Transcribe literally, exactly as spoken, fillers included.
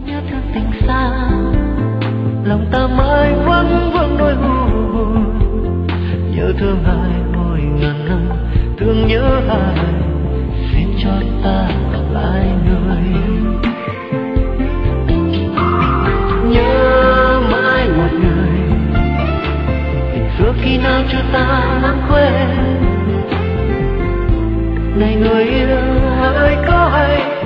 nhớ thương tình xa, lòng ta mãi vẫn vương nỗi u buồn. Nhớ thương ai ôi ngàn năm, thương nhớ ai, xin cho ta gặp lại người. Nhớ mãi một người, tình xưa khi nào chưa ta lãng quên. Này người yêu hỡi có hay